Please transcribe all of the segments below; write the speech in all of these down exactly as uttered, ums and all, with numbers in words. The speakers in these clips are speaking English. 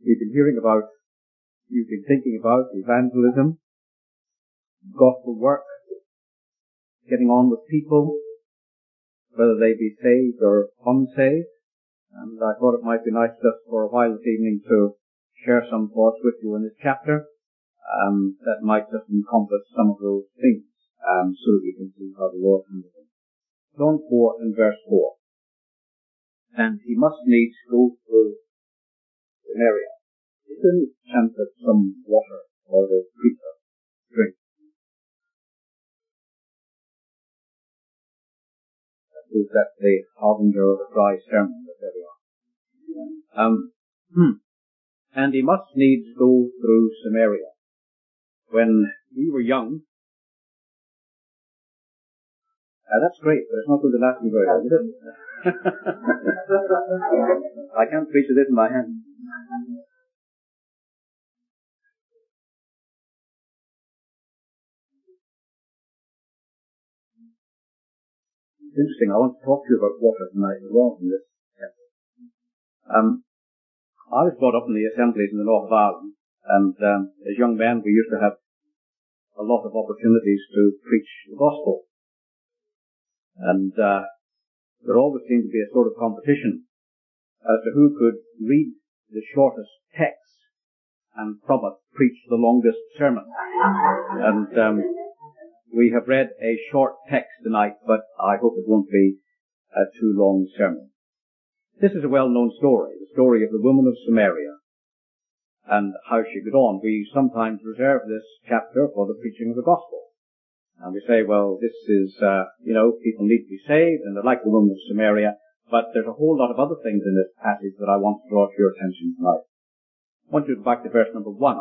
We've been hearing about, you've been thinking about evangelism, gospel work, getting on with people, whether they be saved or unsaved. And I thought it might be nice just for a while this evening to share some thoughts with you in this chapter um, that might just encompass some of those things, um, so that we can see how the Lord handles them. John four and verse four. And he must needs go through Samaria. He didn't chance at some water for the preacher to drink. That is that the harbinger of a dry sermon that there we are. Um, hmm. And he must needs go through Samaria. When we were young, uh, that's great, but it's not going to last me very long, is it? I can't preach with this in my hand. It's interesting, I want to talk to you about water tonight as well in this chapter. Um, I was brought up in the assemblies in the north of Ireland, and um, as young men we used to have a lot of opportunities to preach the gospel. And uh, there always seemed to be a sort of competition as to who could read the shortest text and from it preach the longest sermon. And um, we have read a short text tonight, but I hope it won't be a too long sermon. This is a well-known story, the story of the woman of Samaria and how she got on. We sometimes reserve this chapter for the preaching of the gospel. And we say, well, this is, uh, you know, people need to be saved, and they're like the woman of Samaria, but there's a whole lot of other things in this passage that I want to draw to your attention tonight. I want you to go back to verse number one.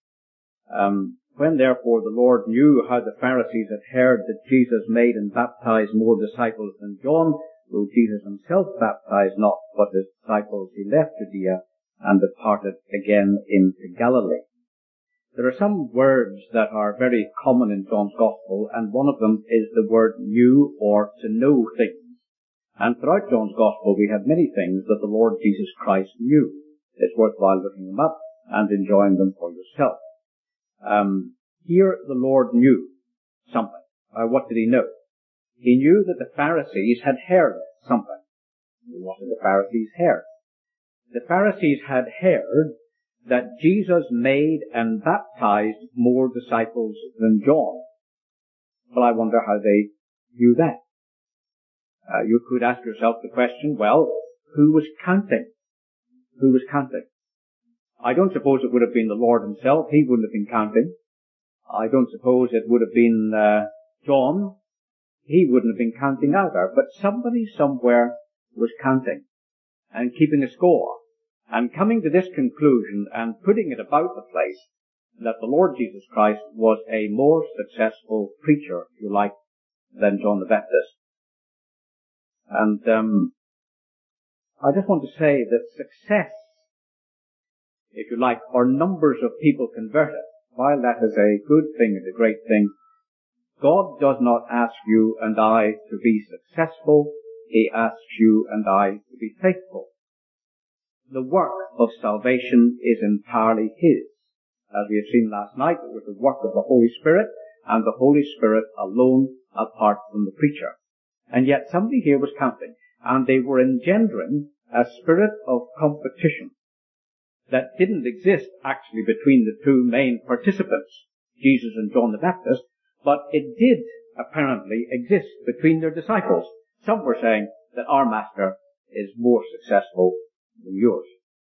Um, when therefore the Lord knew how the Pharisees had heard that Jesus made and baptized more disciples than John, though Jesus himself baptized not, but his disciples, he left Judea and departed again into Galilee. There are some words that are very common in John's Gospel, and one of them is the word knew, or to know things. And throughout John's Gospel we have many things that the Lord Jesus Christ knew. It's worthwhile looking them up and enjoying them for yourself. Um, here the Lord knew something. Uh, what did he know? He knew that the Pharisees had heard something. What did the Pharisees hear? The Pharisees had heard that Jesus made and baptized more disciples than John. Well, I wonder how they knew that. Uh, you could ask yourself the question, well, who was counting? Who was counting? I don't suppose it would have been the Lord himself. He wouldn't have been counting. I don't suppose it would have been uh, John. He wouldn't have been counting either. But somebody somewhere was counting and keeping a score and coming to this conclusion and putting it about the place that the Lord Jesus Christ was a more successful preacher, if you like, than John the Baptist. And um, I just want to say that success, if you like, or numbers of people converted, while that is a good thing and a great thing, God does not ask you and I to be successful. He asks you and I to be faithful. The work of salvation is entirely His. As we have seen last night, it was the work of the Holy Spirit, and the Holy Spirit alone apart from the preacher. And yet somebody here was counting, and they were engendering a spirit of competition that didn't exist actually between the two main participants, Jesus and John the Baptist, but it did apparently exist between their disciples. Some were saying that our master is more successful than yours.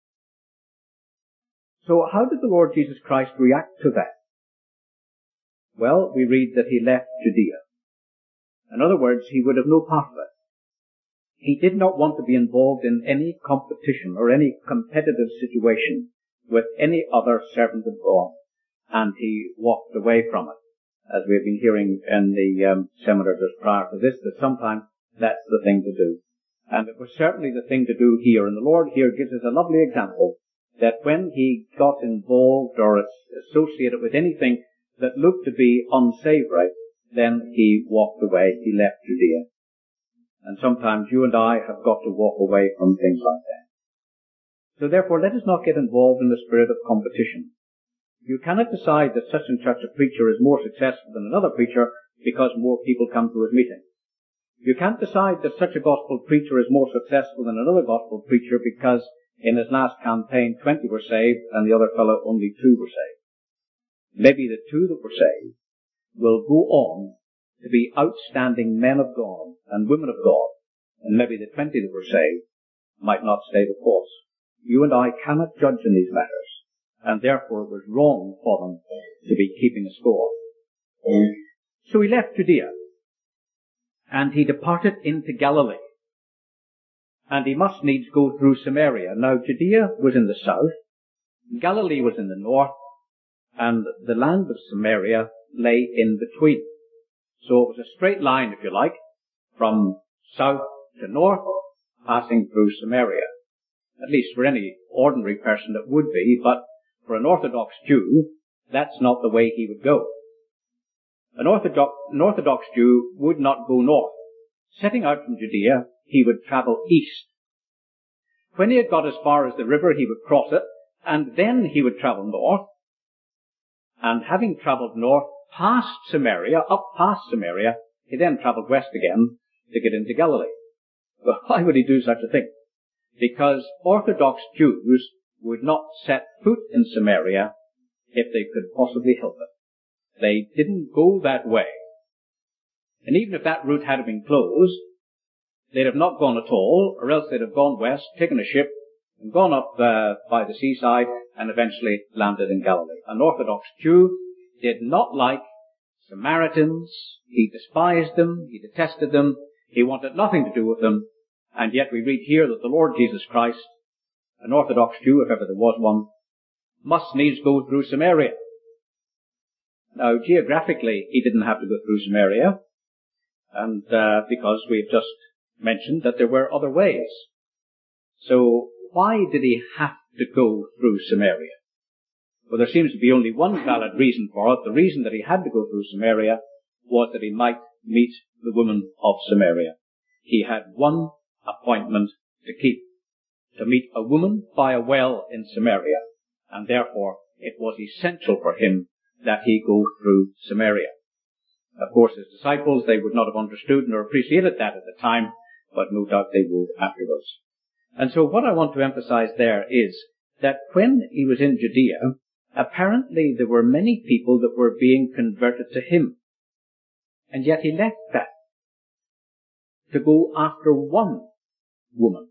So how did the Lord Jesus Christ react to that? Well, we read that he left Judea. In other words, he would have no part of it. He did not want to be involved in any competition or any competitive situation with any other servant of God, and he walked away from it. As we have been hearing in the um, seminar just prior to this, that sometimes that's the thing to do. And it was certainly the thing to do here. And the Lord here gives us a lovely example that when he got involved or associated with anything that looked to be unsavory, then he walked away. He left Judea. And sometimes you and I have got to walk away from things like that. So therefore, let us not get involved in the spirit of competition. You cannot decide that such and such a preacher is more successful than another preacher because more people come to his meeting. You can't decide that such a gospel preacher is more successful than another gospel preacher because in his last campaign twenty were saved and the other fellow only two were saved. Maybe the two that were saved will go on to be outstanding men of God and women of God, and maybe the twenty that were saved might not stay the course. You and I cannot judge in these matters, and therefore it was wrong for them to be keeping a score. So he left Judea, and he departed into Galilee, and he must needs go through Samaria. Now Judea was in the south, Galilee was in the north, and the land of Samaria lay in between. So it was a straight line, if you like, from south to north, passing through Samaria. At least for any ordinary person it would be, but for an Orthodox Jew, that's not the way he would go. An Orthodox, an Orthodox Jew would not go north. Setting out from Judea, he would travel east. When he had got as far as the river, he would cross it, and then he would travel north. And having travelled north past Samaria, up past Samaria, he then travelled west again to get into Galilee. But why would he do such a thing? Because Orthodox Jews would not set foot in Samaria if they could possibly help it. They didn't go that way. And even if that route had been closed, they'd have not gone at all, or else they'd have gone west, taken a ship, and gone up uh, by the seaside, and eventually landed in Galilee. An Orthodox Jew did not like Samaritans. He despised them. He detested them. He wanted nothing to do with them. And yet we read here that the Lord Jesus Christ, an Orthodox Jew, if ever there was one, must needs go through Samaria. Now, geographically, he didn't have to go through Samaria, and uh, because we've just mentioned that there were other ways. So why did he have to go through Samaria? Well, there seems to be only one valid reason for it. The reason that he had to go through Samaria was that he might meet the woman of Samaria. He had one appointment to keep, to meet a woman by a well in Samaria, and therefore it was essential for him that he go through Samaria. Of course, his disciples, they would not have understood nor appreciated that at the time, but no doubt they would afterwards. And so what I want to emphasize there is that when he was in Judea, apparently there were many people that were being converted to him. And yet he left that to go after one woman.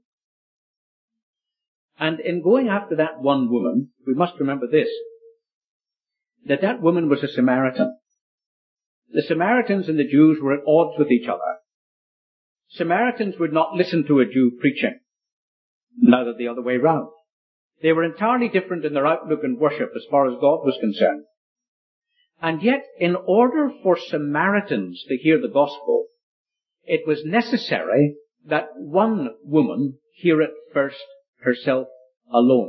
And in going after that one woman, we must remember this, that that woman was a Samaritan. The Samaritans and the Jews were at odds with each other. Samaritans would not listen to a Jew preaching, neither the other way round. They were entirely different in their outlook and worship as far as God was concerned. And yet, in order for Samaritans to hear the gospel, it was necessary that one woman hear it first herself alone.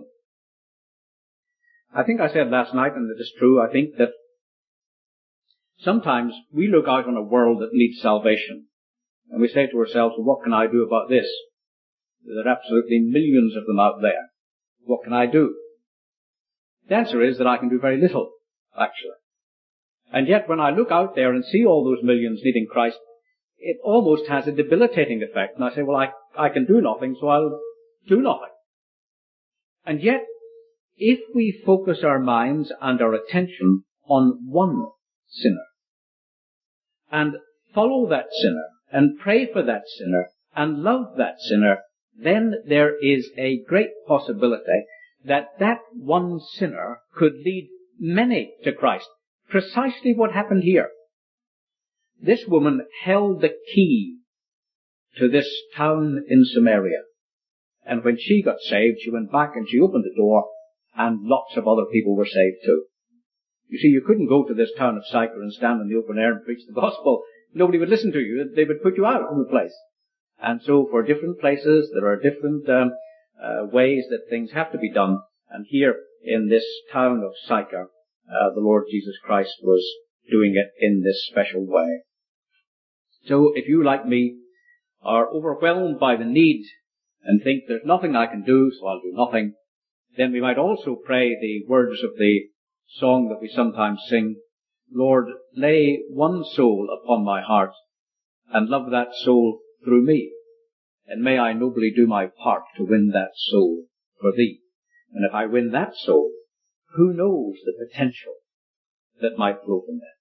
I think I said last night, and it is true, I think that sometimes we look out on a world that needs salvation, and we say to ourselves, well, what can I do about this? There are absolutely millions of them out there. What can I do? The answer is that I can do very little, actually. And yet when I look out there and see all those millions needing Christ, it almost has a debilitating effect. And I say, well, I, I can do nothing, so I'll do nothing. And yet, if we focus our minds and our attention on one sinner, and follow that sinner, and pray for that sinner, and love that sinner, then there is a great possibility that that one sinner could lead many to Christ. Precisely what happened here. This woman held the key to this town in Samaria. And when she got saved, she went back and she opened the door, and lots of other people were saved too. You see, you couldn't go to this town of Sychar and stand in the open air and preach the gospel. Nobody would listen to you. They would put you out of the place. And so for different places, there are different um, uh, ways that things have to be done. And here in this town of Sychar, uh, the Lord Jesus Christ was doing it in this special way. So if you, like me, are overwhelmed by the need and think there's nothing I can do, so I'll do nothing, then we might also pray the words of the song that we sometimes sing, Lord, lay one soul upon my heart, and love that soul through me, and may I nobly do my part to win that soul for thee. And if I win that soul, who knows the potential that might flow from that?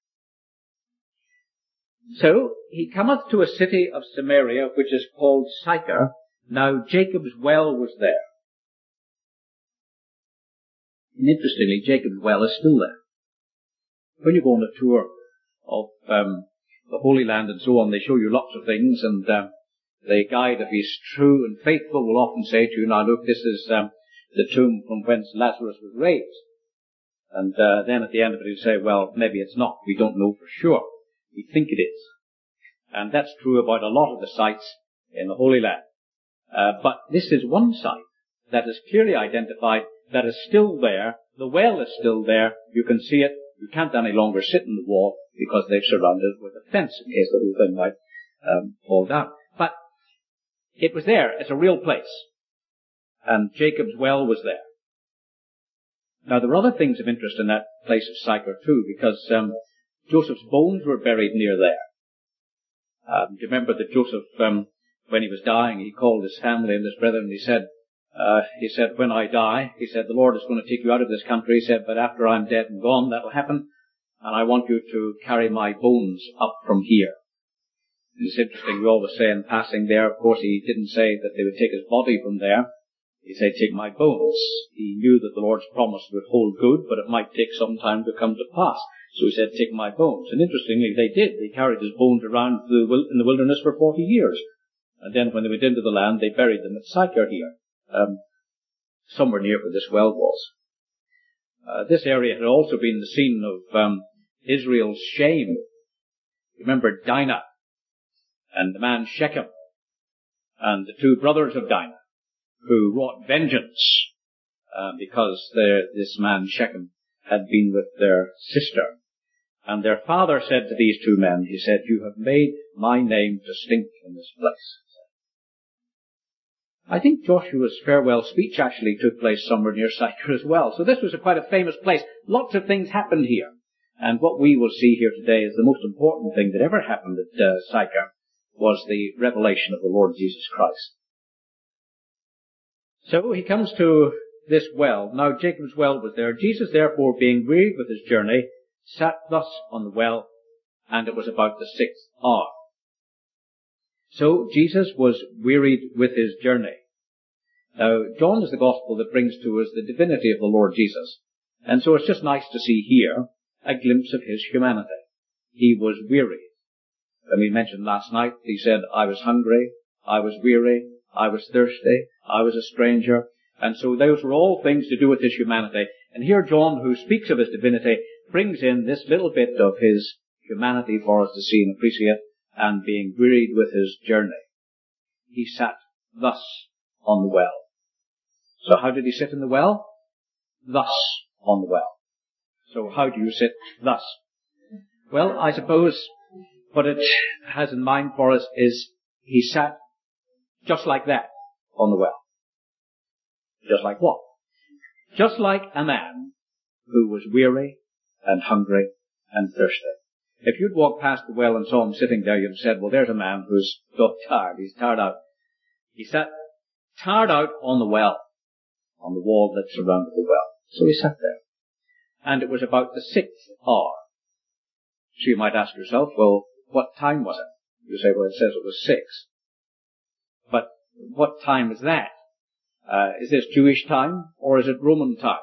So he cometh to a city of Samaria, which is called Sychar. Now Jacob's well was there. And interestingly, Jacob's well is still there. When you go on a tour of um, the Holy Land and so on, they show you lots of things, and uh, the guide, if he's true and faithful, will often say to you, now look, this is um, the tomb from whence Lazarus was raised. And uh, then at the end of it he'll say, well, maybe it's not. We don't know for sure. We think it is. And that's true about a lot of the sites in the Holy Land. Uh, but this is one site that is clearly identified, that is still there. The well is still there. You can see it. You can't any longer sit in the wall because they've surrounded it with a fence in case the whole thing might um, fall down. But it was there. It's a real place. And Jacob's well was there. Now there were other things of interest in that place of Sychar too, because um, Joseph's bones were buried near there. Um, do you remember that Joseph, um, when he was dying, he called his family and his brethren, and he said, uh, he said, when I die, he said, the Lord is going to take you out of this country. He said, but after I'm dead and gone, that'll happen, and I want you to carry my bones up from here. It's interesting, we always say in passing there, of course he didn't say that they would take his body from there. He said, take my bones. He knew that the Lord's promise would hold good, but it might take some time to come to pass. So he said, take my bones. And interestingly, they did. They carried his bones around the, in the wilderness for forty years. And then when they went into the land, they buried them at Sychar here, um, somewhere near where this well was. Uh, this area had also been the scene of um, Israel's shame. Remember Dinah and the man Shechem and the two brothers of Dinah, who wrought vengeance uh, because this man Shechem had been with their sister. And their father said to these two men, he said, you have made my name to stink in this place. I think Joshua's farewell speech actually took place somewhere near Sychar as well. So this was a quite a famous place. Lots of things happened here. And what we will see here today is the most important thing that ever happened at uh, Sychar was the revelation of the Lord Jesus Christ. So he comes to this well. Now Jacob's well was there. Jesus, therefore, being wearied with his journey, sat thus on the well, and it was about the sixth hour. So Jesus was wearied with his journey. Now, John is the gospel that brings to us the divinity of the Lord Jesus. And so it's just nice to see here a glimpse of his humanity. He was weary. When we mentioned last night, he said, I was hungry, I was weary, I was thirsty, I was a stranger. And so those were all things to do with his humanity. And here John, who speaks of his divinity, brings in this little bit of his humanity for us to see and appreciate, and being wearied with his journey. He sat thus on the well. So how did he sit in the well? Thus on the well. So how do you sit thus? Well, I suppose what it has in mind for us is he sat just like that on the well. Just like what? Just like a man who was weary and hungry and thirsty. If you'd walked past the well and saw him sitting there, you'd have said, well, there's a man who's got tired. He's tired out. He sat tired out on the well, on the wall that surrounded the well. So he sat there. And it was about the sixth hour. So you might ask yourself, well, what time was it? You say, well, it says it was six. But what time is that? Uh, is this Jewish time or is it Roman time?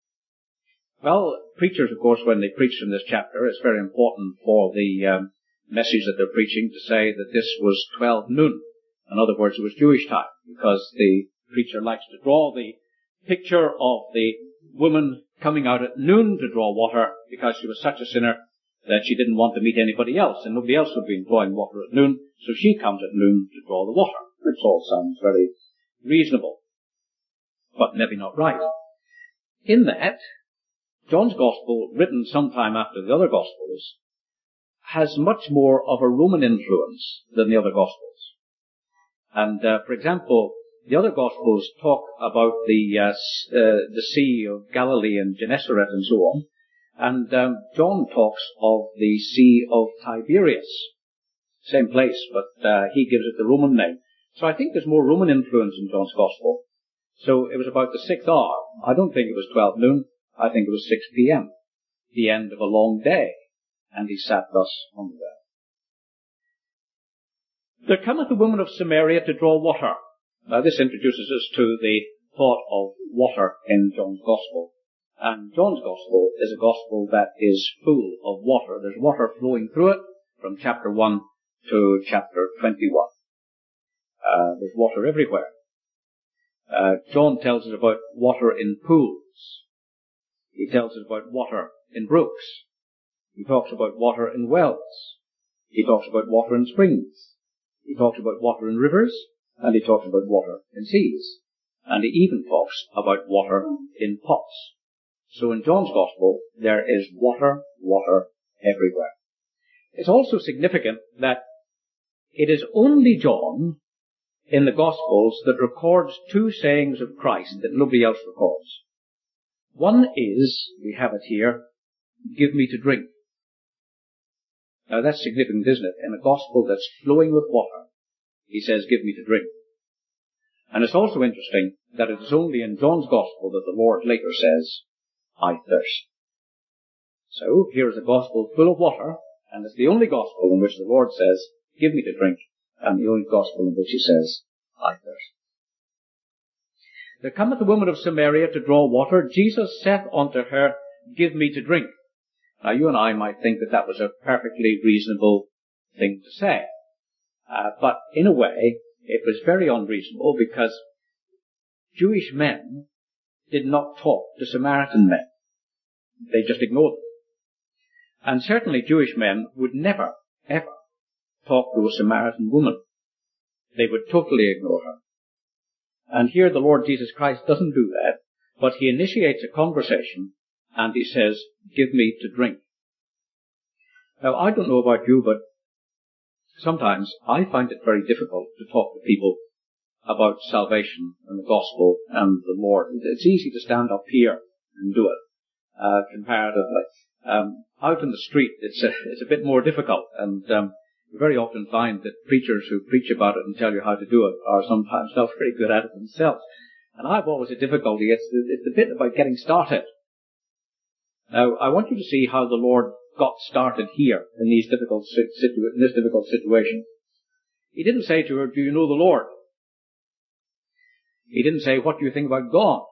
Well, preachers, of course, when they preach in this chapter, it's very important for the um, message that they're preaching to say that this was twelve noon. In other words, it was Jewish time, because the preacher likes to draw the picture of the woman coming out at noon to draw water because she was such a sinner that she didn't want to meet anybody else, and nobody else would be drawing water at noon, so she comes at noon to draw the water, which all sounds very reasonable, but maybe not right. In that, John's Gospel, written sometime after the other Gospels, has much more of a Roman influence than the other Gospels. And, uh, for example, the other Gospels talk about the uh, uh, the Sea of Galilee and Gennesaret and so on. And um, John talks of the Sea of Tiberias. Same place, but uh, he gives it the Roman name. So I think there's more Roman influence in John's Gospel. So it was about the sixth hour. I don't think it was twelve noon. I think it was six p.m., the end of a long day. And he sat thus on the bed. There cometh a woman of Samaria to draw water. Now this introduces us to the thought of water in John's Gospel. And John's Gospel is a Gospel that is full of water. There's water flowing through it from chapter one to chapter twenty-one. Uh, there's water everywhere. Uh, John tells us about water in pools. He tells us about water in brooks. He talks about water in wells. He talks about water in springs. He talks about water in rivers. And he talks about water in seas. And he even talks about water in pots. So in John's Gospel, there is water, water everywhere. It's also significant that it is only John in the Gospels that records two sayings of Christ that nobody else records. One is, we have it here, give me to drink. Now that's significant, isn't it? In a Gospel that's flowing with water, he says, give me to drink. And it's also interesting that it is only in John's Gospel that the Lord later says, I thirst. So here is a Gospel full of water, and it's the only Gospel in which the Lord says, give me to drink, and the only Gospel in which he says, I thirst. There cometh a woman of Samaria to draw water. Jesus saith unto her, give me to drink. Now you and I might think that that was a perfectly reasonable thing to say. Uh, but in a way, it was very unreasonable because Jewish men did not talk to Samaritan men. They just ignored them. And certainly Jewish men would never, ever talk to a Samaritan woman. They would totally ignore her. And here the Lord Jesus Christ doesn't do that, but he initiates a conversation and he says, give me to drink. Now I don't know about you, but sometimes I find it very difficult to talk to people about salvation and the gospel and the Lord. It's easy to stand up here and do it, uh, comparatively. Um, out in the street, it's a, it's a bit more difficult, and um, you very often find that preachers who preach about it and tell you how to do it are sometimes not very good at it themselves. And I've always a difficulty. It's the, it's the bit about getting started. Now, I want you to see how the Lord got started here in these difficult situ- in this difficult situation. He didn't say to her, do you know the Lord? He didn't say, what do you think about God?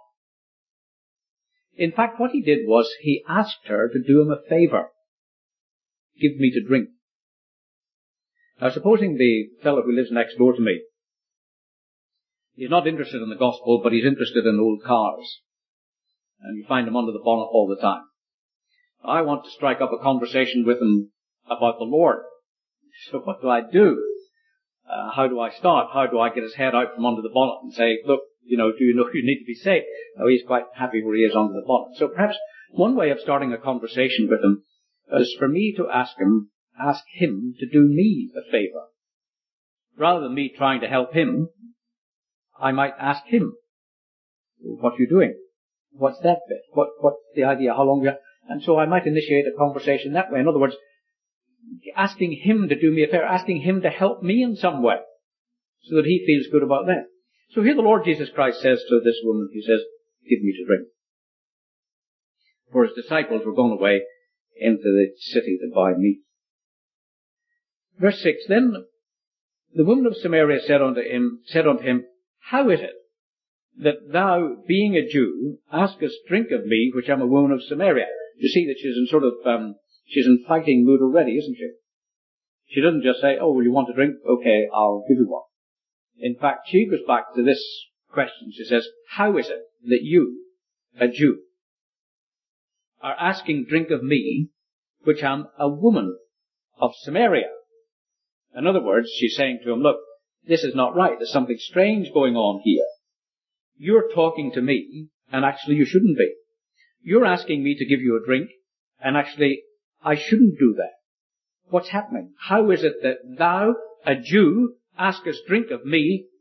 In fact, what he did was he asked her to do him a favor. Give me to drink. Now, supposing the fellow who lives next door to me, he's not interested in the gospel, but he's interested in old cars. And you find him under the bonnet all the time. I want to strike up a conversation with him about the Lord. So what do I do? Uh, how do I start? How do I get his head out from under the bonnet and say, look, you know, do you know you need to be saved? Oh, he's quite happy where he is under the bonnet. So perhaps one way of starting a conversation with him is for me to ask him, ask him to do me a favor. Rather than me trying to help him, I might ask him, what are you doing? What's that bit? What, what's the idea? How long you And so I might initiate a conversation that way. In other words, asking him to do me a favor, asking him to help me in some way, so that he feels good about that. So here the Lord Jesus Christ says to this woman, he says, give me to drink. For his disciples were gone away into the city to buy meat. Verse six, then the woman of Samaria said unto him, said unto him, how is it that thou, being a Jew, askest drink of me, which am a woman of Samaria? You see that she's in sort of, um, she's in fighting mood already, isn't she? She doesn't just say, oh, well, you want a drink? Okay, I'll give you one. In fact, she goes back to this question. She says, how is it that you, a Jew, are asking drink of me, which am a woman of Samaria? In other words, she's saying to him, look, this is not right. There's something strange going on here. You're talking to me, and actually you shouldn't be. You're asking me to give you a drink, and actually I shouldn't do that. What's happening? How is it that thou, a Jew, askest drink of me,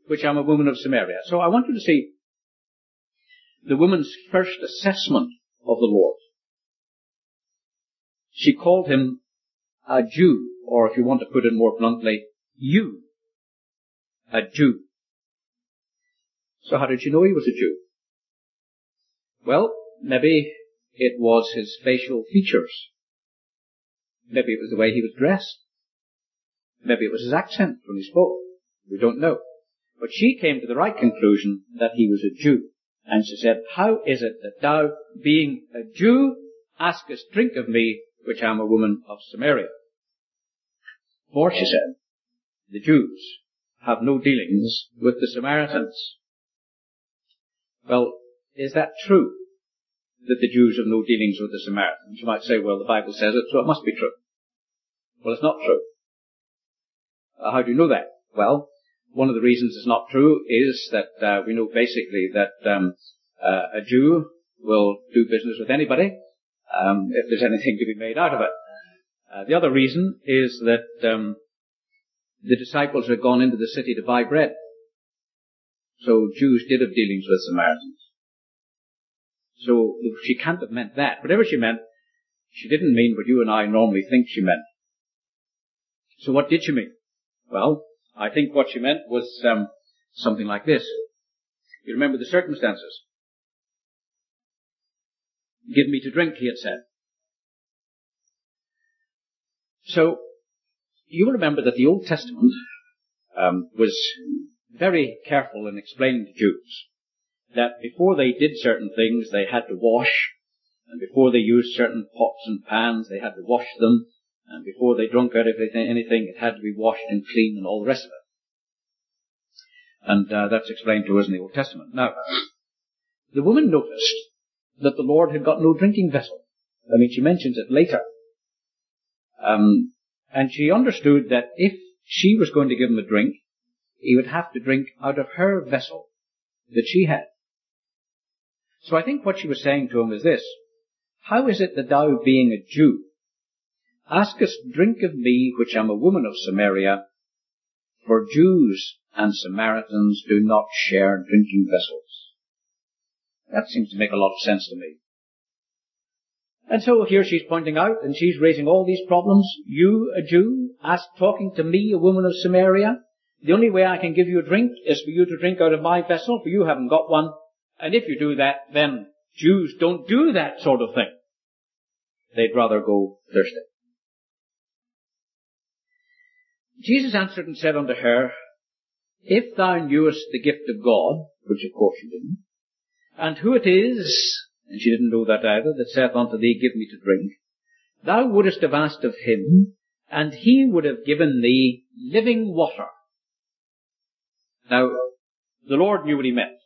which I'm a woman of Samaria. So I want you to see the woman's first assessment of the Lord. She called him a Jew, or if you want to put it more bluntly, you, a Jew. So how did she know he was a Jew? Well, maybe it was his facial features. Maybe it was the way he was dressed. Maybe it was his accent when he spoke. We don't know. But she came to the right conclusion that he was a Jew. And she said, how is it that thou, being a Jew, askest drink of me, which am a woman of Samaria? For, she said, the Jews have no dealings with the Samaritans. Well, is that true, that the Jews have no dealings with the Samaritans? You might say, well, the Bible says it, so it must be true. Well, it's not true. Uh, how do you know that? Well, one of the reasons it's not true is that uh, we know basically that um, uh, a Jew will do business with anybody um, if there's anything to be made out of it. Uh, the other reason is that um, the disciples had gone into the city to buy bread. So Jews did have dealings with Samaritans. So she can't have meant that. Whatever she meant, she didn't mean what you and I normally think she meant. So what did she mean? Well, I think what she meant was um, something like this. You remember the circumstances. Give me to drink, he had said. So, you will remember that the Old Testament um, was very careful in explaining to Jews that before they did certain things, they had to wash, and before they used certain pots and pans, they had to wash them, and before they drank out of anything, it had to be washed and clean and all the rest of it. And uh, that's explained to us in the Old Testament. Now, the woman noticed that the Lord had got no drinking vessel. I mean, she mentions it later. Um, and she understood that if she was going to give him a drink, he would have to drink out of her vessel that she had. So I think what she was saying to him is this: how is it that thou, being a Jew, askest drink of me, which am a woman of Samaria? For Jews and Samaritans do not share drinking vessels. That seems to make a lot of sense to me. And so here she's pointing out, and she's raising all these problems. You, a Jew, ask talking to me, a woman of Samaria? The only way I can give you a drink is for you to drink out of my vessel, for you haven't got one. And if you do that, then Jews don't do that sort of thing. They'd rather go thirsty. Jesus answered and said unto her, if thou knewest the gift of God, which of course you didn't, and who it is, and she didn't know that either, that saith unto thee, give me to drink, thou wouldest have asked of him, and he would have given thee living water. Now, the Lord knew what he meant.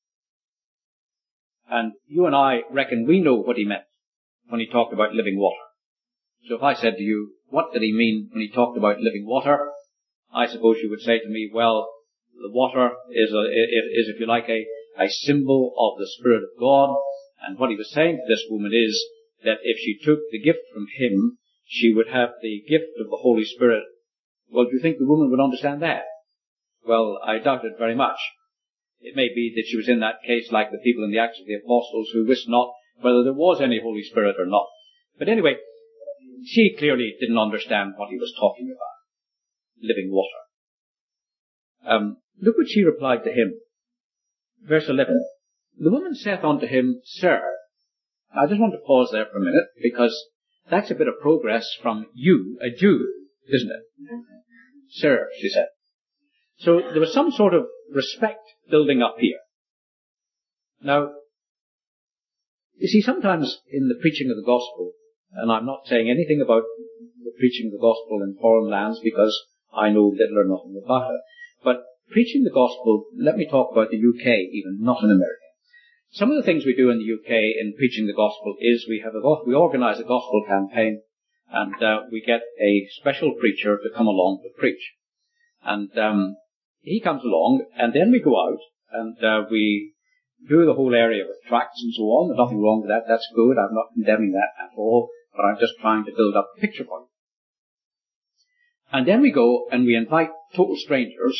And you and I reckon we know what he meant when he talked about living water. So if I said to you, what did he mean when he talked about living water? I suppose you would say to me, well, the water is, a, is if you like, a, a symbol of the Spirit of God. And what he was saying to this woman is that if she took the gift from him, she would have the gift of the Holy Spirit. Well, do you think the woman would understand that? Well, I doubt it very much. It may be that she was in that case like the people in the Acts of the Apostles who wist not whether there was any Holy Spirit or not. But anyway, she clearly didn't understand what he was talking about. Living water. Um, look what she replied to him. Verse eleven. The woman saith unto him, Sir. I just want to pause there for a minute, because that's a bit of progress from you, a Jew, isn't it? Sir, she said. So there was some sort of respect building up here. Now, you see, sometimes in the preaching of the gospel, and I'm not saying anything about the preaching of the gospel in foreign lands because I know little or nothing about it, but preaching the gospel, let me talk about the U K even, not in America. Some of the things we do in the U K in preaching the gospel is we have a, we organize a gospel campaign, and uh, we get a special preacher to come along to preach. And um, he comes along, and then we go out, and uh, we do the whole area with tracts and so on. There's nothing wrong with that. That's good. I'm not condemning that at all, but I'm just trying to build up a picture for you. And then we go and we invite total strangers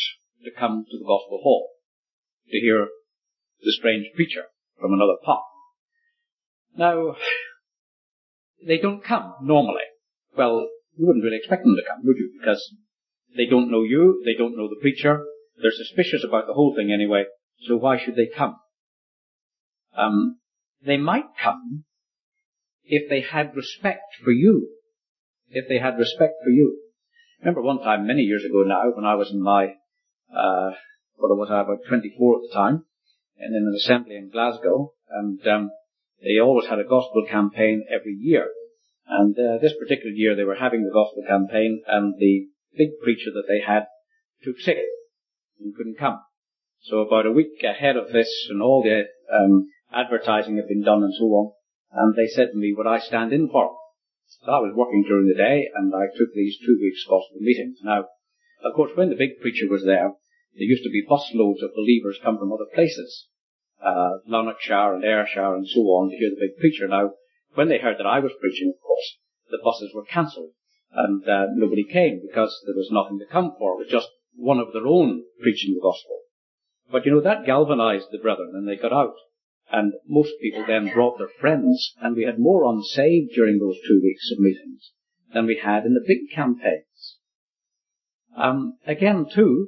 to come to the Gospel Hall to hear the strange preacher from another pub. Now, they don't come normally. Well, you wouldn't really expect them to come, would you? Because they don't know you, they don't know the preacher, they're suspicious about the whole thing anyway, so why should they come? Um, they might come if they had respect for you. If they had respect for you. I remember one time, many years ago now, when I was in my, uh, what was I, about twenty-four at the time, and in an assembly in Glasgow, and um, they always had a gospel campaign every year. And uh, this particular year they were having the gospel campaign, and the big preacher that they had took sick and couldn't come. So about a week ahead of this, and all the um, advertising had been done and so on, and they said to me, would I stand in for him? So I was working during the day, and I took these two weeks gospel meetings. Now, of course, when the big preacher was there, there used to be busloads of believers come from other places, uh, Lanarkshire and Ayrshire and so on, to hear the big preacher. Now, when they heard that I was preaching, of course, the buses were cancelled, and uh, nobody came because there was nothing to come for. It was just one of their own preaching the gospel. But you know, that galvanized the brethren, and they got out. And most people then brought their friends, and we had more unsaved during those two weeks of meetings than we had in the big campaigns. Um, again, too,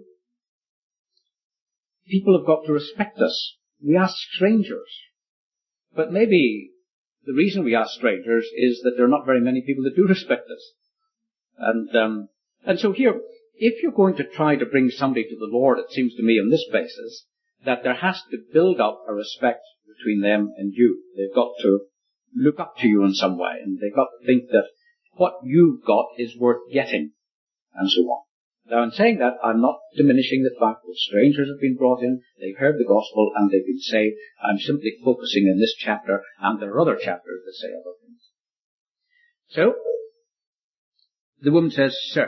people have got to respect us. We ask strangers. But maybe the reason we ask strangers is that there are not very many people that do respect us. And, um, and so here, if you're going to try to bring somebody to the Lord, it seems to me on this basis, that there has to build up a respect between them and you. They've got to look up to you in some way, and they've got to think that what you've got is worth getting, and so on. Now, in saying that, I'm not diminishing the fact that strangers have been brought in, they've heard the gospel, and they've been saved. I'm simply focusing in this chapter, and there are other chapters that say other things. So, the woman says, Sir,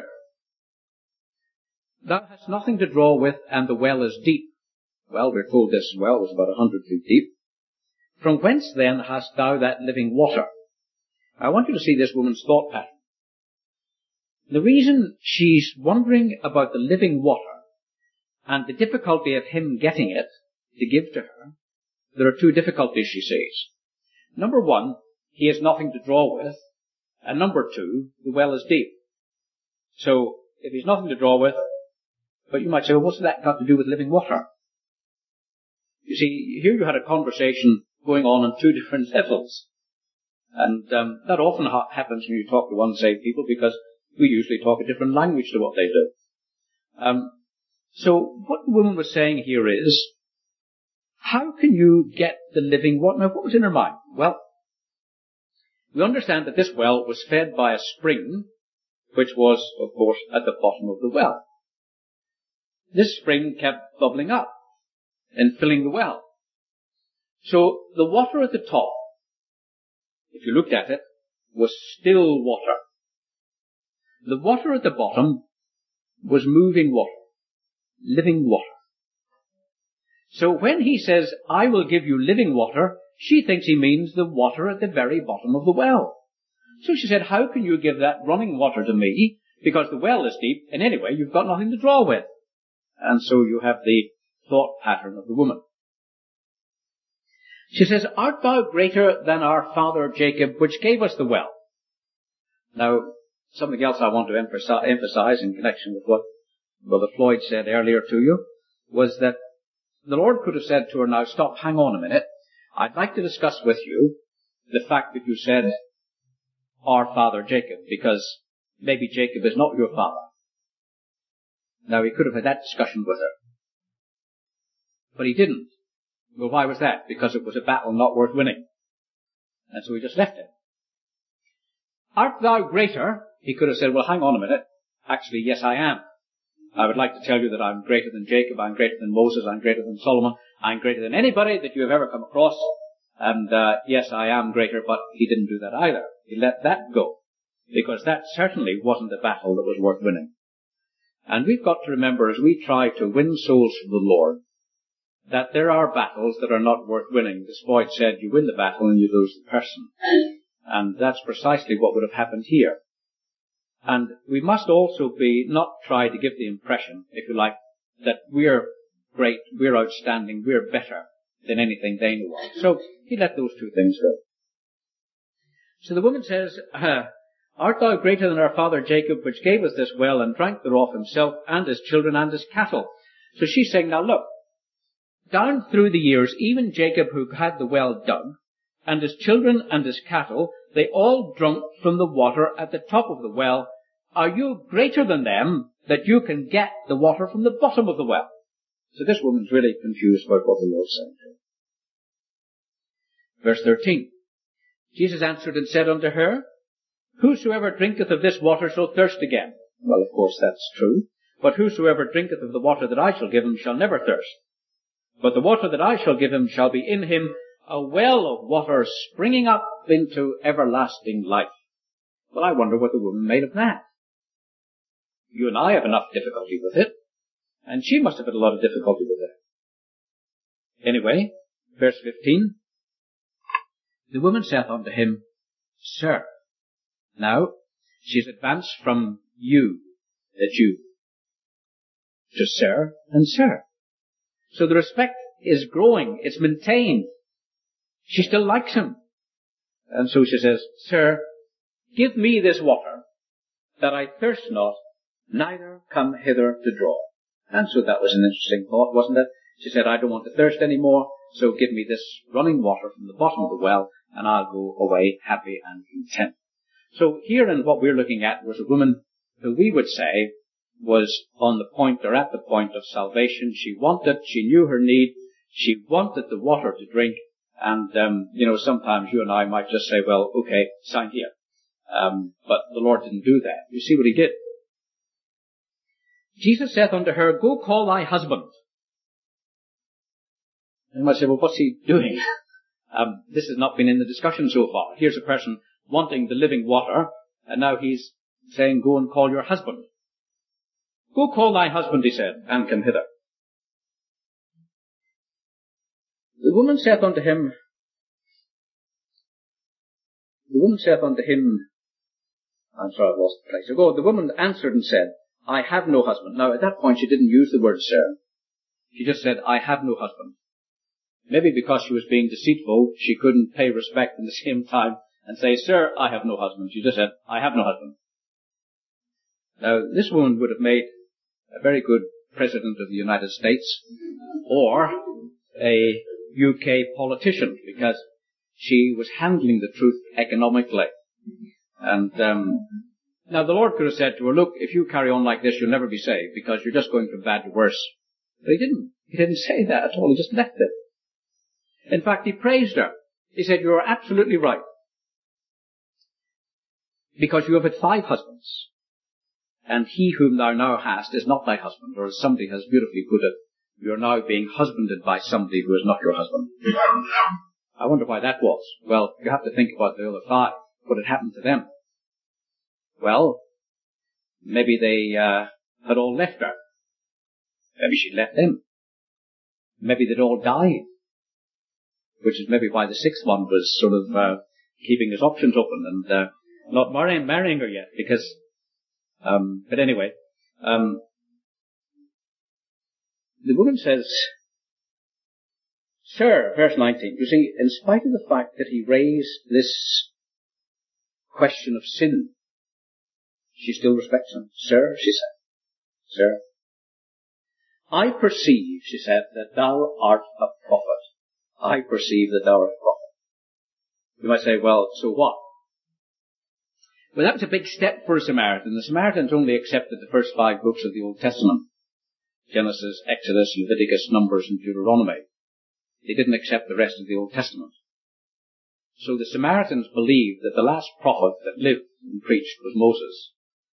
thou hast nothing to draw with, and the well is deep. Well, we're told this well was about a hundred feet deep. From whence then hast thou that living water? I want you to see this woman's thought pattern. The reason she's wondering about the living water and the difficulty of him getting it to give to her, there are two difficulties she sees. Number one, he has nothing to draw with, and number two, the well is deep. So, if he's nothing to draw with, but you might say, well, what's that got to do with living water? You see, here you had a conversation going on on two different levels. And um, that often ha- happens when you talk to unsaved people, because we usually talk a different language to what they do. Um, so what the woman was saying here is, how can you get the living water? Now, what was in her mind? Well, we understand that this well was fed by a spring, which was, of course, at the bottom of the well. This spring kept bubbling up and filling the well. So the water at the top, if you looked at it, was still water. The water at the bottom was moving water, living water. So when he says, I will give you living water, she thinks he means the water at the very bottom of the well. So she said, how can you give that running water to me? Because the well is deep, and anyway, you've got nothing to draw with. And so you have the thought pattern of the woman. She says, art thou greater than our father Jacob, which gave us the well? Now, something else I want to emphasize in connection with what Brother Floyd said earlier to you, was that the Lord could have said to her, now stop, hang on a minute. I'd like to discuss with you the fact that you said, our father Jacob, because maybe Jacob is not your father. Now, he could have had that discussion with her. But he didn't. Well, why was that? Because it was a battle not worth winning. And so he just left it. Art thou greater? He could have said, well, hang on a minute. Actually, yes, I am. I would like to tell you that I'm greater than Jacob, I'm greater than Moses, I'm greater than Solomon, I'm greater than anybody that you have ever come across. And, uh, yes, I am greater, but he didn't do that either. He let that go. Because that certainly wasn't a battle that was worth winning. And we've got to remember, as we try to win souls for the Lord, that there are battles that are not worth winning. As Floyd said, you win the battle and you lose the person. And that's precisely what would have happened here. And we must also be, not try to give the impression, if you like, that we're great, we're outstanding, we're better than anything they know of. So he let those two things go. So the woman says, uh, art thou greater than our father Jacob, which gave us this well and drank thereof himself and his children and his cattle? So she's saying, now look, down through the years, even Jacob, who had the well dug, and his children and his cattle, they all drunk from the water at the top of the well. Are you greater than them that you can get the water from the bottom of the well? So this woman's really confused about what the Lord's saying to her. Verse thirteen. Jesus answered and said unto her, whosoever drinketh of this water shall thirst again. Well, of course, that's true. But whosoever drinketh of the water that I shall give him shall never thirst. But the water that I shall give him shall be in him a well of water springing up into everlasting life. Well, I wonder what the woman made of that. You and I have enough difficulty with it, and she must have had a lot of difficulty with it. Anyway, verse fifteen. The woman saith unto him, Sir. Now, she's advanced from you, the Jew, to sir and sir. So the respect is growing, it's maintained. She still likes him. And so she says, Sir, give me this water, that I thirst not, neither come hither to draw. And so that was an interesting thought, wasn't it? She said, I don't want to thirst any more, so give me this running water from the bottom of the well, and I'll go away happy and content. So here in what we're looking at was a woman who we would say was on the point or at the point of salvation. She wanted, she knew her need, she wanted the water to drink, and, um, you know, sometimes you and I might just say, well, okay, sign here. Um, but the Lord didn't do that. You see what he did? Jesus saith unto her, Go call thy husband. And you might say, well, what's he doing? Um, this has not been in the discussion so far. Here's a person wanting the living water, and now he's saying, go and call your husband. Go call thy husband, he said, and come hither. The woman saith unto him, the woman saith unto him, I'm sorry, I've lost the place. Go. The woman answered and said, I have no husband. Now, at that point, she didn't use the word sir. She just said, I have no husband. Maybe because she was being deceitful, she couldn't pay respect at the same time and say, Sir, I have no husband. She just said, I have no husband. Now, this woman would have made a very good President of the United States or a U K politician, because she was handling the truth economically. And um, now the Lord could have said to her, look, if you carry on like this, you'll never be saved, because you're just going from bad to worse. But he didn't. He didn't say that at all. He just left it. In fact, he praised her. He said, you are absolutely right, because you have had five husbands, and he whom thou now hast is not thy husband, or as somebody has beautifully put it, you are now being husbanded by somebody who is not your husband. I wonder why that was. Well, you have to think about the other five. What had happened to them? Well, maybe they uh, had all left her. Maybe she left them. Maybe they'd all died. Which is maybe why the sixth one was sort of uh, keeping his options open and uh, not marrying, marrying her yet. Because, um, but anyway, um, the woman says, Sir, verse nineteen, you see, in spite of the fact that he raised this question of sin, she still respects him. Sir, she said, Sir, I perceive, she said, that thou art a prophet. I perceive that thou art a prophet. You might say, well, so what? Well, that was a big step for a Samaritan. The Samaritans only accepted the first five books of the Old Testament. Genesis, Exodus, Leviticus, Numbers, and Deuteronomy. They didn't accept the rest of the Old Testament. So the Samaritans believed that the last prophet that lived and preached was Moses.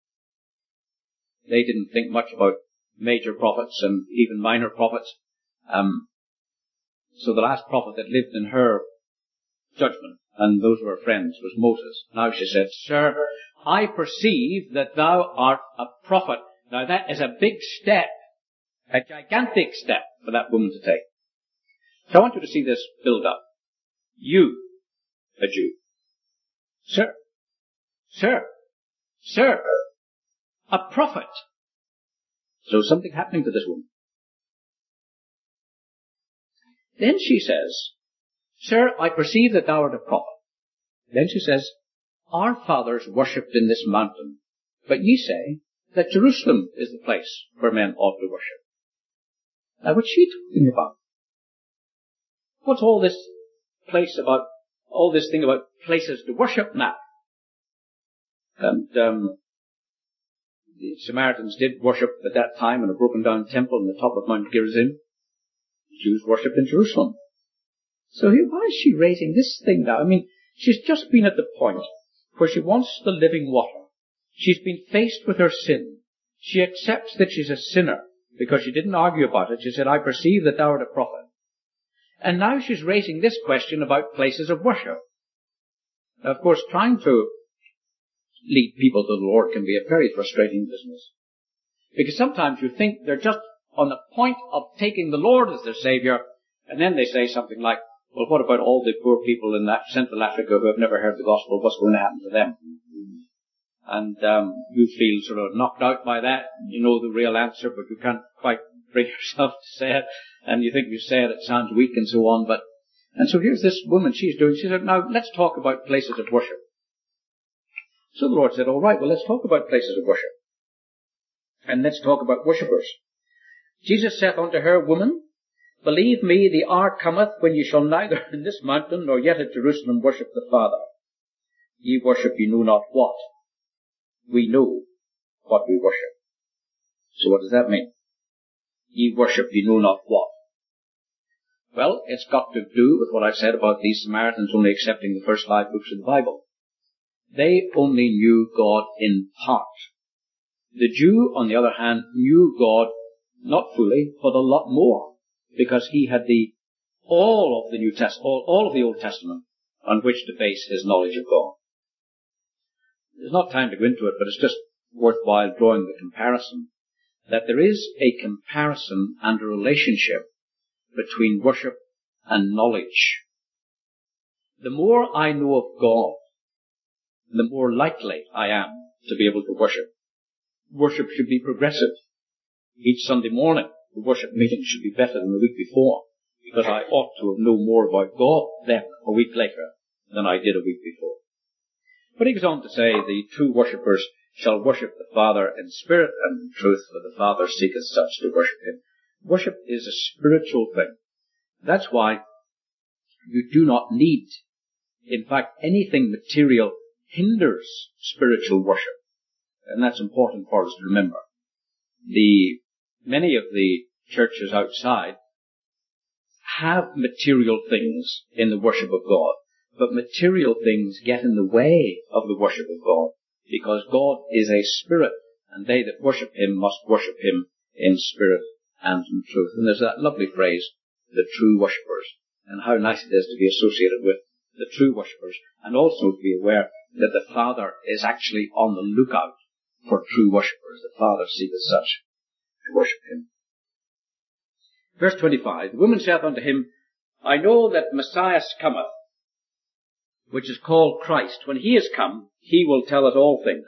They didn't think much about major prophets and even minor prophets. Um, so the last prophet that lived in her judgment, and those were her friends, was Moses. Now she said, Sir, I perceive that thou art a prophet. Now that is a big step, a gigantic step for that woman to take. So I want you to see this build up. You, a Jew. Sir, sir, sir, a prophet. So something happening to this woman. Then she says, Sir, I perceive that thou art a prophet. Then she says, Our fathers worshipped in this mountain, but ye say that Jerusalem is the place where men ought to worship. Now, what's she talking about? What's all this place about, all this thing about places to worship now? And um, the Samaritans did worship at that time in a broken down temple on the top of Mount Gerizim. The Jews worshipped in Jerusalem. So here, why is she raising this thing now? I mean, she's just been at the point where she wants the living water. She's been faced with her sin. She accepts that she's a sinner because she didn't argue about it. She said, I perceive that thou art a prophet. And now she's raising this question about places of worship. Now, of course, trying to lead people to the Lord can be a very frustrating business. Because sometimes you think they're just on the point of taking the Lord as their Savior, and then they say something like, well, what about all the poor people in that Central Africa who have never heard the gospel? What's going to happen to them? And um, you feel sort of knocked out by that. You know the real answer, but you can't quite bring yourself to say it. And you think you say it, it sounds weak and so on. But And so here's this woman, she's doing, she said, now let's talk about places of worship. So the Lord said, all right, well, let's talk about places of worship. And let's talk about worshippers. Jesus saith unto her, Woman, believe me, the hour cometh when ye shall neither in this mountain nor yet at Jerusalem worship the Father. Ye worship ye know not what. We know what we worship. So what does that mean? Ye worship ye know not what. Well, it's got to do with what I said about these Samaritans only accepting the first five books of the Bible. They only knew God in part. The Jew, on the other hand, knew God not fully, but a lot more, because he had the all of the New Testament, all, all of the Old Testament, on which to base his knowledge of God. There's not time to go into it, but it's just worthwhile drawing the comparison that there is a comparison and a relationship between worship and knowledge. The more I know of God, the more likely I am to be able to worship. Worship should be progressive. Each Sunday morning, the worship meeting should be better than the week before, because I ought to have known more about God then, a week later, than I did a week before. But he goes on to say, the true worshippers shall worship the Father in spirit and in truth, for the Father seeketh such to worship him. Worship is a spiritual thing. That's why you do not need, in fact, anything material hinders spiritual worship. And that's important for us to remember. The, many of the churches outside have material things in the worship of God, but material things get in the way of the worship of God, because God is a spirit, and they that worship him must worship him in spirit and in truth. And there's that lovely phrase, the true worshippers, and how nice it is to be associated with the true worshippers, and also to be aware that the Father is actually on the lookout for true worshippers. The Father seeketh such to worship him. Verse twenty-five, the woman saith unto him, I know that Messiah cometh, which is called Christ. When he is come, he will tell us all things.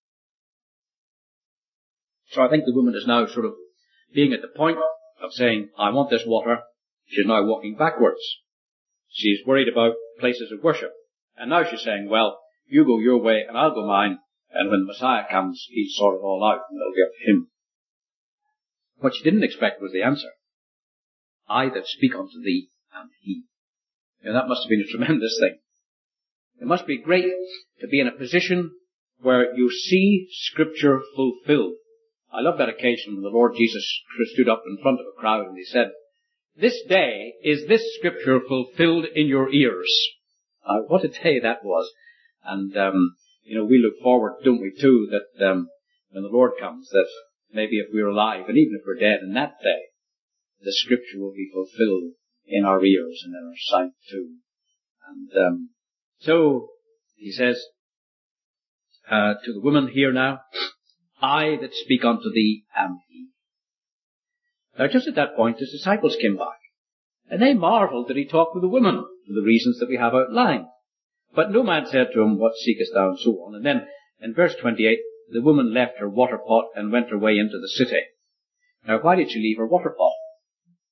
So I think the woman is now sort of being at the point of saying, I want this water. She's now walking backwards. She's worried about places of worship. And now she's saying, well, you go your way and I'll go mine. And when the Messiah comes, he'll sort it all out and it'll be up to him. What she didn't expect was the answer. I that speak unto thee am he. Now that must have been a tremendous thing. It must be great to be in a position where you see Scripture fulfilled. I love that occasion when the Lord Jesus stood up in front of a crowd and he said, this day is this Scripture fulfilled in your ears. Uh, what a day that was. And, um, you know, we look forward, don't we, too, that um, when the Lord comes, that maybe if we're alive, and even if we're dead in that day, the Scripture will be fulfilled in our ears and in our sight, too. And um, so, he says uh, to the woman here now, I that speak unto thee am he. Now, just at that point, his disciples came back, and they marveled that he talked with a woman, for the reasons that we have outlined. But no man said to him, what seekest thou, and so on. And then, in verse twenty-eight, the woman left her water pot and went her way into the city. Now, why did she leave her water pot?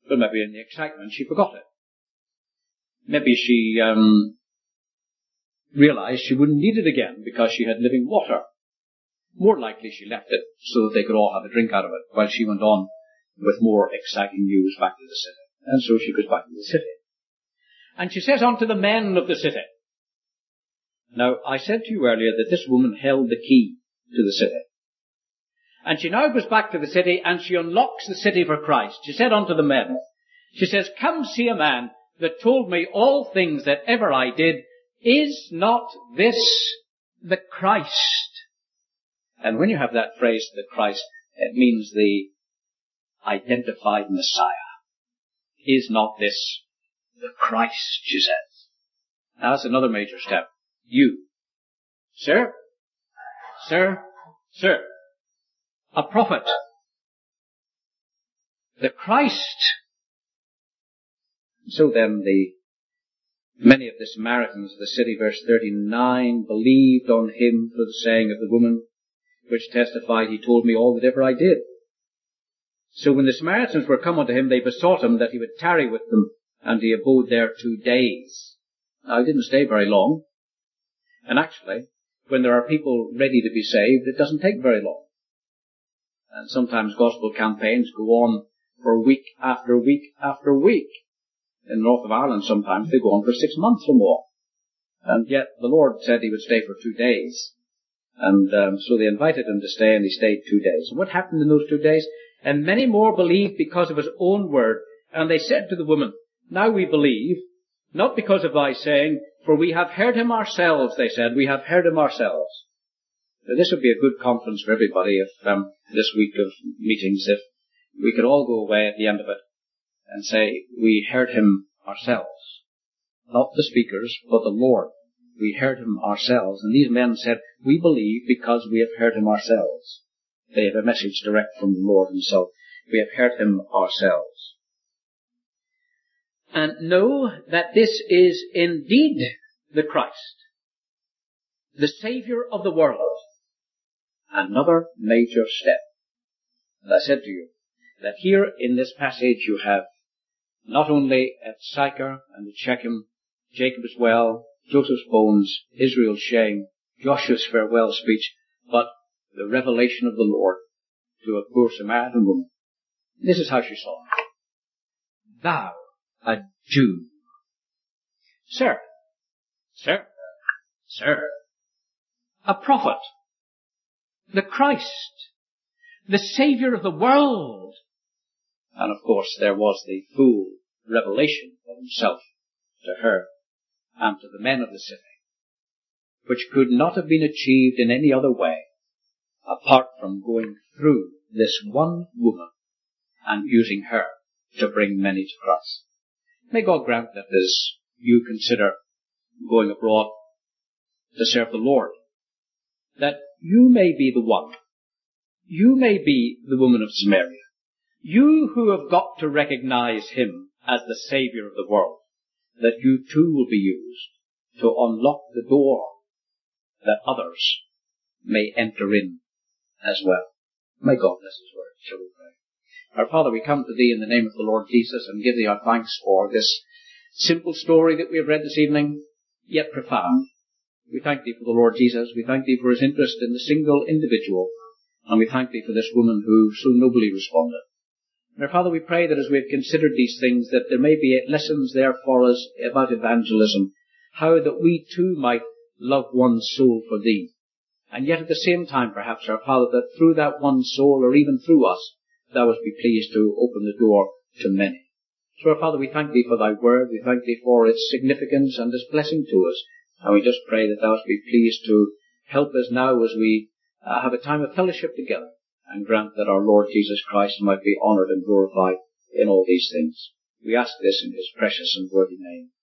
But maybe in the excitement she forgot it. Maybe she um, realized she wouldn't need it again because she had living water. More likely she left it so that they could all have a drink out of it while she went on with more exciting news back to the city. And so she goes back to the city. And she says unto the men of the city. Now, I said to you earlier that this woman held the key to the city. And she now goes back to the city and she unlocks the city for Christ. She said unto the men, she says, come see a man that told me all things that ever I did. Is not this the Christ? And when you have that phrase, the Christ, it means the identified Messiah. Is not this the Christ, she says. Now that's another major step. You, sir, sir, sir, a prophet, the Christ. So then the many of the Samaritans of the city, verse thirty-nine, believed on him for the saying of the woman, which testified, he told me all that ever I did. So when the Samaritans were come unto him, they besought him that he would tarry with them, and he abode there two days. Now, he didn't stay very long. And actually, when there are people ready to be saved, it doesn't take very long. And sometimes gospel campaigns go on for week after week after week. In the north of Ireland, sometimes they go on for six months or more. And yet the Lord said he would stay for two days. And um, so they invited him to stay, and he stayed two days. And what happened in those two days? And many more believed because of his own word. And they said to the woman, now we believe, not because of thy saying, for we have heard him ourselves, they said. We have heard him ourselves. Now, this would be a good conference for everybody if um, this week of meetings, if we could all go away at the end of it and say, we heard him ourselves. Not the speakers, but the Lord. We heard him ourselves. And these men said, we believe because we have heard him ourselves. They have a message direct from the Lord himself. We have heard him ourselves. And know that this is indeed the Christ, the Saviour of the world. Another major step. And I said to you that here in this passage you have not only at Sychar and at Shechem, Jacob's well, Joseph's bones, Israel's shame, Joshua's farewell speech, but the revelation of the Lord to a poor Samaritan woman. This is how she saw him. Thou, a Jew. Sir, sir, sir, a prophet, the Christ, the Saviour of the world. And of course there was the full revelation of himself to her and to the men of the city, which could not have been achieved in any other way apart from going through this one woman and using her to bring many to Christ. May God grant that as you consider going abroad to serve the Lord, that you may be the one. You may be the woman of Samaria. You who have got to recognize him as the Saviour of the world, that you too will be used to unlock the door that others may enter in as well. May God bless his word. Shall we pray? Our Father, we come to thee in the name of the Lord Jesus and give thee our thanks for this simple story that we have read this evening, yet profound. We thank thee for the Lord Jesus. We thank thee for his interest in the single individual. And we thank thee for this woman who so nobly responded. And our Father, we pray that as we have considered these things, that there may be lessons there for us about evangelism, how that we too might love one soul for thee. And yet at the same time, perhaps, our Father, that through that one soul, or even through us, thou wouldst be pleased to open the door to many. So, our Father, we thank thee for thy word. We thank thee for its significance and its blessing to us. And we just pray that thou wouldst be pleased to help us now as we uh, have a time of fellowship together, and grant that our Lord Jesus Christ might be honoured and glorified in all these things. We ask this in his precious and worthy name.